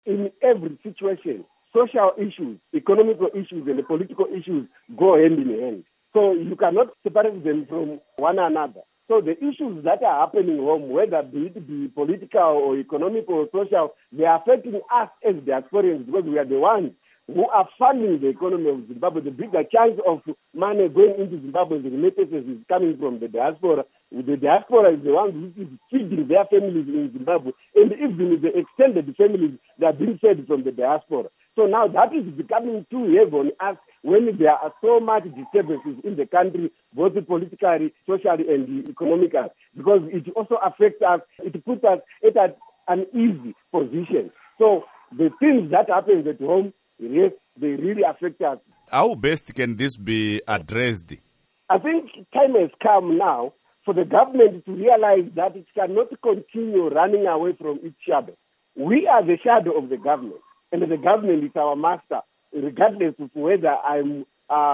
In every situation, social issues, economical issues, and the political issues go hand in hand. So you cannot separate them from one another. So the issues that are happening home, whether it be political or economic or social, they are affecting us as diasporans because we are the ones who are funding the economy of Zimbabwe. The bigger chance of money going into Zimbabwe's remittances is coming from the diaspora. The diaspora is the one who is feeding their families in Zimbabwe, and even the extended families that are being fed from the diaspora. So now that is becoming too heavy on us when there are so much disturbances in the country, both politically, socially, and economically, because it also affects us. It puts us at an uneasy position. So the things that happen at home, yes, they really affect us. How best can this be addressed? I think time has come now for the government to realize that it cannot continue running away from its shadow. We are the shadow of the government, and the government is our master, regardless of whether I'm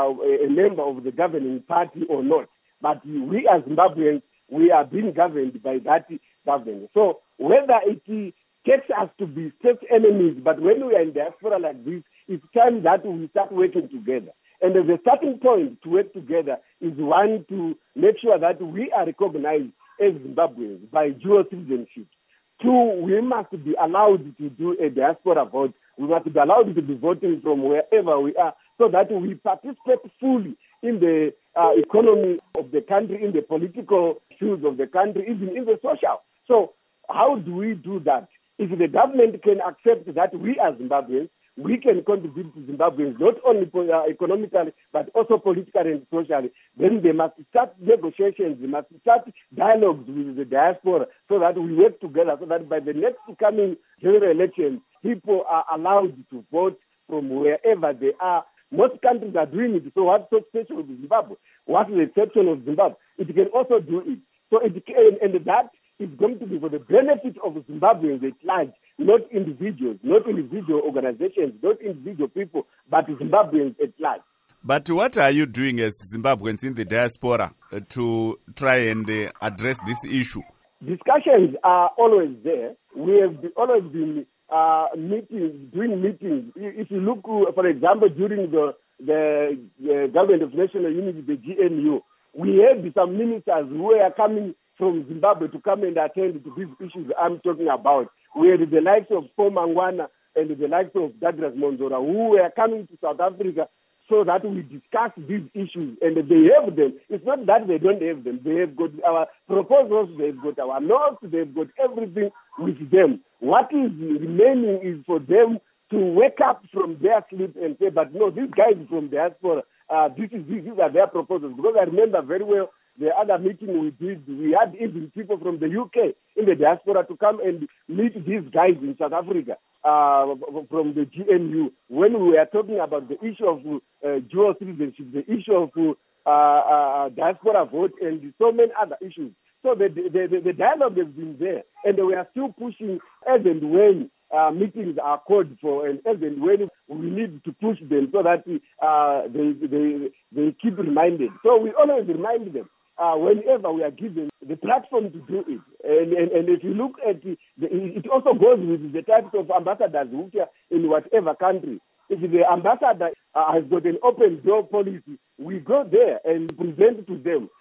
a member of the governing party or not. But we as Zimbabweans, we are being governed by that government. So whether it takes us to be state enemies, but when we are in diaspora like this, it's time that we start working together. And the starting point to work together is one, to make sure that we are recognized as Zimbabweans by dual citizenship. Two, we must be allowed to do a diaspora vote. We must be allowed to be voting from wherever we are so that we participate fully in the economy of the country, in the political issues of the country, even in the social. So how do we do that? If the government can accept that we as Zimbabweans, we can contribute to Zimbabweans, not only economically, but also politically and socially, then they must start negotiations, they must start dialogues with the diaspora so that we work together, so that by the next coming general elections, people are allowed to vote from wherever they are. Most countries are doing it, so what's so special with Zimbabwe? What's the exception of Zimbabwe? It can also do it. So it can, and that is going to be for the benefit of Zimbabweans at large, not individuals, not individual organizations, not individual people, but Zimbabweans at large. But what are you doing as Zimbabweans in the diaspora to try and address this issue? Discussions are always there. We have always been doing meetings. If you look, for example, during the Government of National Unity, the GNU, we had some ministers who were coming from Zimbabwe to come and attend to these issues I'm talking about. We had the likes of Paul Mangwana and the likes of Douglas Monzora who were coming to South Africa so that we discuss these issues, and they have them. It's not that they don't have them. They have got our proposals, they've got our notes, they've got everything with them. What is remaining is for them to wake up from their sleep and say, but no, these guys from diaspora, these are their proposals. Because I remember very well the other meeting we did, we had even people from the UK in the diaspora to come and meet these guys in South Africa from the GNU when we were talking about the issue of dual citizenship, the issue of diaspora vote, and so many other issues. So the dialogue has been there, and we are still pushing as and when meetings are called for, and as and when we need to push them so that they keep reminded. So we always remind them whenever we are given the platform to do it. And if you look at it also goes with the types of ambassadors who are in whatever country. If the ambassador has got an open door policy, we go there and present to them